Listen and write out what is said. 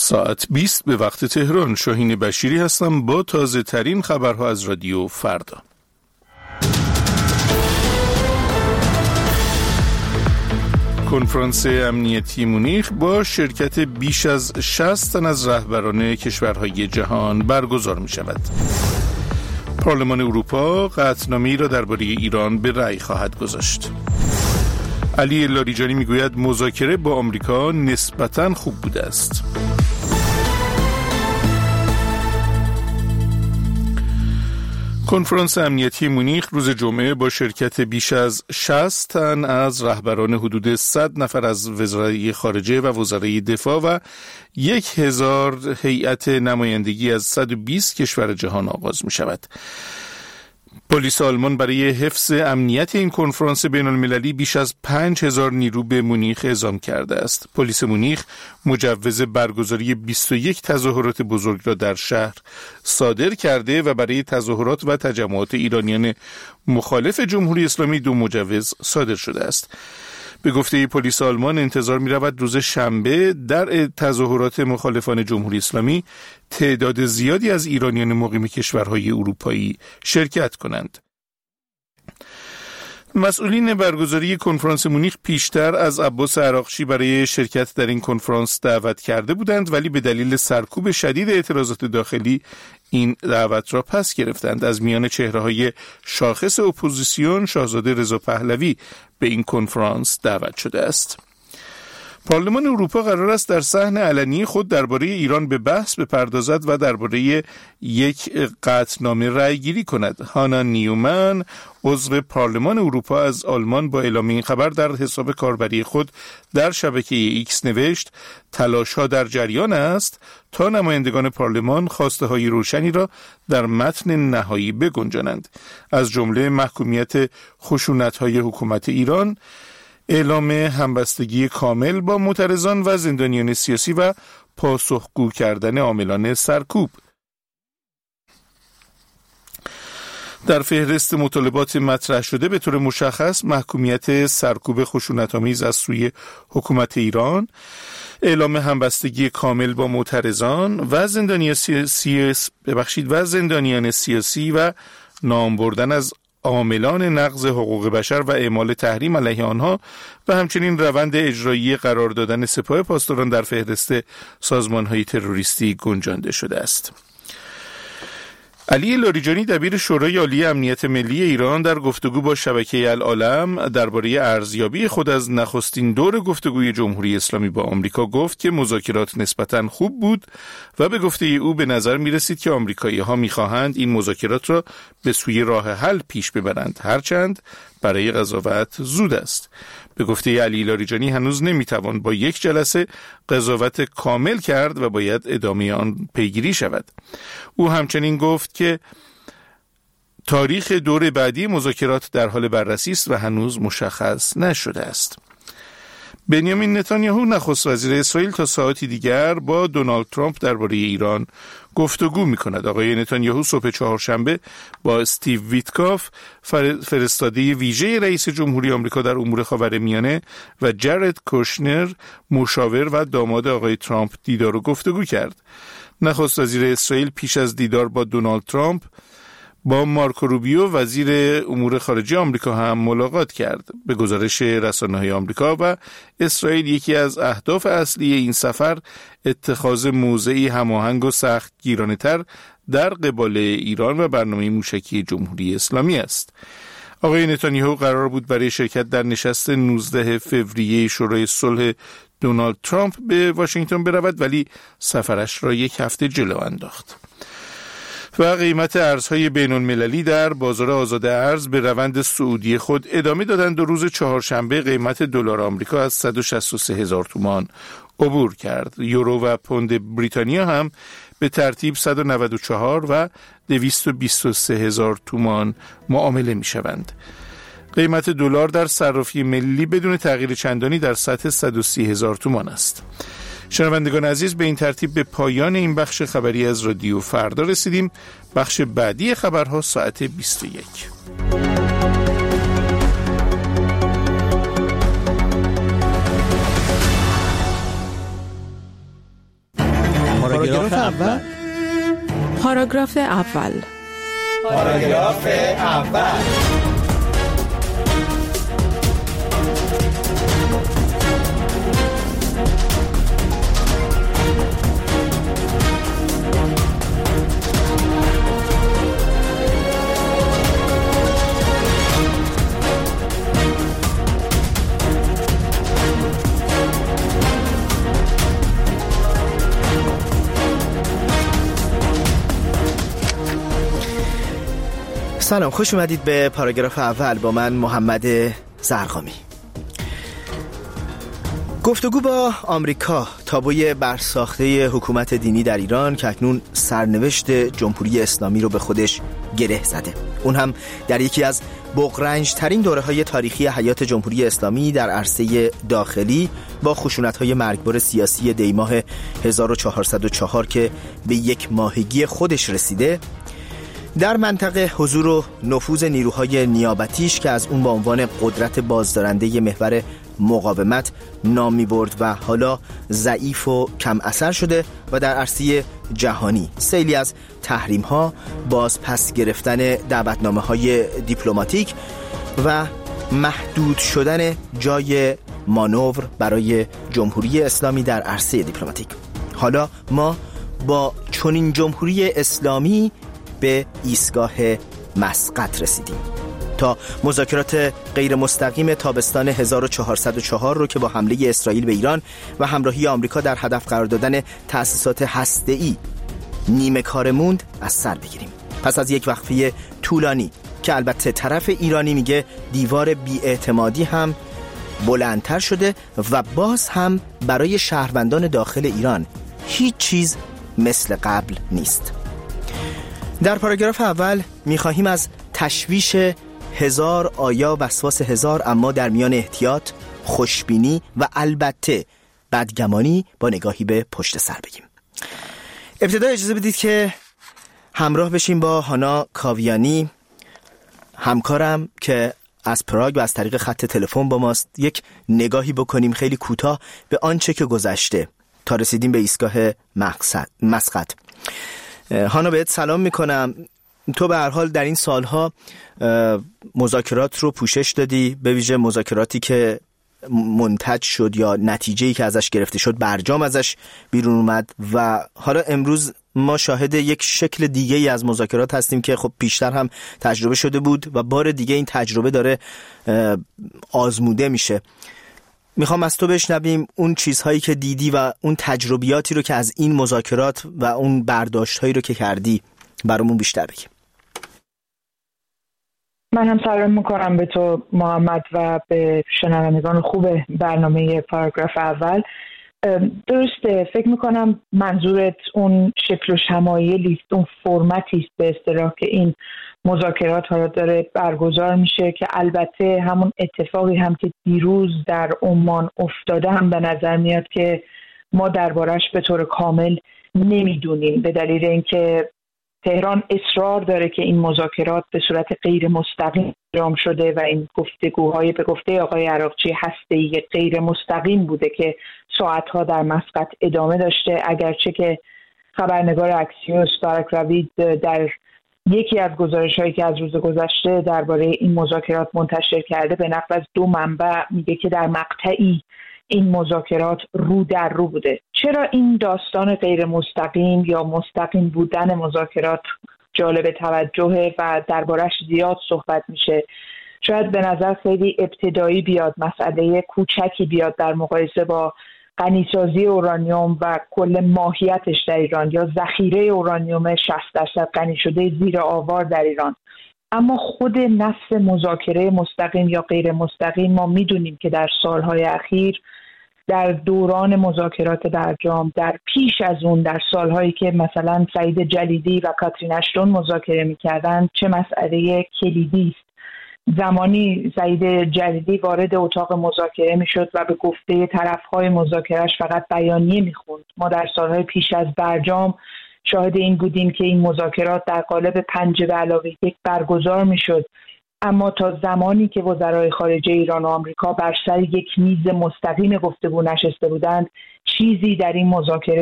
ساعت 20 به وقت تهران. شاهین بشیری هستم با تازه ترین خبرها از رادیو فردا. کنفرانس امنیتی مونیخ با شرکت بیش از 60 تن از رهبران کشورهای جهان برگزار می شود. پارلمان اروپا قطعنامه‌ای را درباره ایران به رأی خواهد گذاشت. علی لاریجانی میگوید مذاکره با آمریکا نسبتاً خوب بوده است. کنفرانس امنیتی مونیخ روز جمعه با شرکت بیش از 60 تن از رهبران حدود 100 نفر از وزرای خارجه و وزرای دفاع و 1000 هیئت نمایندگی از 120 کشور جهان آغاز می شود. پلیس آلمان برای حفظ امنیت این کنفرانس بین المللی بیش از 5000 نیرو به مونیخ اعزام کرده است. پلیس مونیخ مجوز برگزاری 21 تظاهرات بزرگ را در شهر صادر کرده و برای تظاهرات و تجمعات ایرانیان مخالف جمهوری اسلامی 2 مجوز صادر شده است. به گفته پلیس آلمان انتظار می رود روز شنبه در تظاهرات مخالفان جمهوری اسلامی تعداد زیادی از ایرانیان مقیم کشورهای اروپایی شرکت کنند. مسئولین برگزاری کنفرانس مونیخ پیشتر از عباس عراقچی برای شرکت در این کنفرانس دعوت کرده بودند، ولی به دلیل سرکوب شدید اعتراضات داخلی این دعوت را پس گرفتند. از میان چهره‌های شاخص اپوزیسیون شاهزاده رضا پهلوی به این کنفرانس دعوت شده است. پارلمان اروپا قرار است در صحن علنی خود درباره ایران به بحث بپردازد و درباره یک قطعنامه رأی گیری کند. هانا نیومن، عضو پارلمان اروپا از آلمان، با اعلام این خبر در حساب کاربری خود در شبکه ایکس نوشت: تلاش‌ها در جریان است تا نمایندگان پارلمان خواسته های روشنی را در متن نهایی بگنجانند، از جمله محکومیت خشونت‌های حکومت ایران، اعلام همبستگی کامل با معترضان و زندانیان سیاسی و پاسخگو کردن عاملان سرکوب. در فهرست مطالبات مطرح شده به طور مشخص محکومیت سرکوب خشونت‌آمیز از سوی حکومت ایران، اعلام همبستگی کامل با معترضان و زندانیان سیاسی و نام بردن از عاملان نقض حقوق بشر و اعمال تحریم علیه آنها و همچنین روند اجرایی قرار دادن سپاه پاسداران در فهرست سازمان‌های تروریستی گنجانده شده است. علی لاریجانی دبیر شورای عالی امنیت ملی ایران در گفتگو با شبکه العالم درباره ارزیابی خود از نخستین دور گفتگوی جمهوری اسلامی با آمریکا گفت که مذاکرات نسبتاً خوب بود و به گفته او به نظر می رسید که آمریکایی‌ها می خواهند این مذاکرات را به سوی راه حل پیش ببرند، هرچند برای قضاوت زود است. به گفته علی لاریجانی هنوز نمیتوان با یک جلسه قضاوت کامل کرد و باید ادامه آن پیگیری شود. او همچنین گفت که تاریخ دور بعدی مذاکرات در حال بررسی است و هنوز مشخص نشده است. بنیامین نتانیاهو نخست وزیر اسرائیل تا ساعتی دیگر با دونالد ترامپ درباره ایران گفتگو می‌کند. آقای نتانیاهو صبح چهارشنبه با استیو ویتکاف، فرستاده ویژه رئیس جمهوری آمریکا در امور خاورمیانه، و جارد کوشنر، مشاور و داماد آقای ترامپ، دیدار و گفتگو کرد. نخست وزیر اسرائیل پیش از دیدار با دونالد ترامپ با مارکو روبیو وزیر امور خارجه آمریکا هم ملاقات کرد. به گزارش رسانه‌های آمریکا و اسرائیل یکی از اهداف اصلی این سفر اتخاذ موضعی هماهنگ و سخت گیرانه‌تر در قبال ایران و برنامه موشکی جمهوری اسلامی است. آقای نتانیاهو قرار بود برای شرکت در نشست 19 فوریه شورای صلح دونالد ترامپ به واشنگتن برود، ولی سفرش را یک هفته جلو انداخت. و قیمت ارزهای بین‌المللی در بازار آزاد ارز به روند صعودی خود ادامه دادند و روز چهارشنبه قیمت دلار آمریکا از 163,000 تومان عبور کرد. یورو و پوند بریتانیا هم به ترتیب 194 و 223,000 تومان معامله می شوند. قیمت دلار در صرافی ملی بدون تغییر چندانی در سطح 130,000 تومان است. شنوندگان عزیز، به این ترتیب به پایان این بخش خبری از رادیو فردا رسیدیم. بخش بعدی خبرها ساعت 21. پاراگراف اول. پاراگراف اول. پاراگراف اول. سلام، خوش اومدید به پاراگراف اول با من محمد زرقامی. گفتگو با آمریکا تابوی برساخته حکومت دینی در ایران که اکنون سرنوشت جمهوری اسلامی رو به خودش گره زده، اون هم در یکی از بغرنج ترین دوره‌های تاریخی حیات جمهوری اسلامی در عرصه داخلی با خشونت‌های مرگبار سیاسی دیماه 1404 که به یک ماهگی خودش رسیده، در منطقه حضور و نفوذ نیروهای نیابتیش که از اون با عنوان قدرت بازدارنده محور مقاومت نام می‌برد و حالا ضعیف و کم اثر شده و در عرصه جهانی سیلی از تحریم‌ها، باز پس گرفتن دعوتنامه‌های دیپلماتیک و محدود شدن جای مانور برای جمهوری اسلامی در عرصه دیپلماتیک. حالا ما با چنین جمهوری اسلامی به ایستگاه مسقط رسیدیم تا مذاکرات غیر مستقیم تابستان 1404 رو که با حمله اسرائیل به ایران و همراهی آمریکا در هدف قرار دادن تأسیسات هسته‌ای نیمه کار موند از سر بگیریم. پس از یک وقفه طولانی که البته طرف ایرانی میگه دیوار بی‌اعتمادی هم بلندتر شده و باز هم برای شهروندان داخل ایران هیچ چیز مثل قبل نیست. در پاراگراف اول می‌خواهیم از تشویش هزار آیا وسواس هزار اما در میان احتیاط، خوشبینی و البته بدگمانی با نگاهی به پشت سر بگیم. ابتدا اجازه بدید که همراه بشیم با هانا کاویانی، همکارم که از پراگ و از طریق خط تلفن با ماست، یک نگاهی بکنیم خیلی کوتاه به آنچه که گذشته تا رسیدیم به ایستگاه مسقط. هانا بهت سلام میکنم. تو به هر حال در این سالها مذاکرات رو پوشش دادی، به ویژه مذاکراتی که منتج شد یا نتیجه‌ای که ازش گرفته شد، برجام ازش بیرون اومد و حالا امروز ما شاهد یک شکل دیگه‌ای از مذاکرات هستیم که خب پیشتر هم تجربه شده بود و بار دیگه این تجربه داره آزموده میشه. میخوام از تو بشنویم اون چیزهایی که دیدی و اون تجربیاتی رو که از این مذاکرات و اون برداشتهایی رو که کردی برامون بیشتر بگیم. من هم سلام میکنم به تو محمد و به شنوندگان خوب برنامه پاراگراف اول. درسته، فکر میکنم منظورت اون شکل و شمایلی است، اون فرمتی است به اصطلاح که این مذاکرات ها داره برگزار میشه که البته همون اتفاقی هم که دیروز در عمان افتاده هم به نظر میاد که ما دربارش به طور کامل نمیدونیم، به دلیل اینکه تهران اصرار داره که این مذاکرات به صورت غیر مستقیم انجام شده و این گفتگوهای به گفته آقای عراقچی هسته‌ای غیر مستقیم بوده که ساعتها در مسقط ادامه داشته، اگرچه که خبرنگار اکسیوس بارک روید در یکی از گزارش‌هایی که از روز گذشته درباره این مذاکرات منتشر کرده به نقل از 2 منبع میگه که در مقطعی این مذاکرات رو در رو بوده. چرا این داستان غیر مستقیم یا مستقیم بودن مذاکرات جالب توجهه و دربارش زیاد صحبت میشه؟ شاید به نظر خیلی ابتدایی بیاد، مسئله کوچکی بیاد در مقایسه با غنیسازی اورانیوم و کل ماهیتش در ایران یا ذخیره اورانیوم 60% غنی شده زیر آوار در ایران. اما خود نفس مذاکره مستقیم یا غیر مستقیم ما میدونیم که در سالهای اخیر در دوران مذاکرات برجام، در پیش از اون در سالهایی که مثلا سعید جلیلی و کاترین اشتون مذاکره میکردن چه مسئله کلیدی است. زمانی سعید جلیلی وارد اتاق مذاکره میشد و به گفته طرفهای مذاکرهش فقط بیانیه میخوند. ما در سالهای پیش از برجام شاهد این بودیم که این مذاکرات در قالب 5+1 برگزار میشد، اما تا زمانی که وزرای خارجه ایران و آمریکا بر سر یک میز مستقیم گفتگو نشسته بودند چیزی در این مذاکره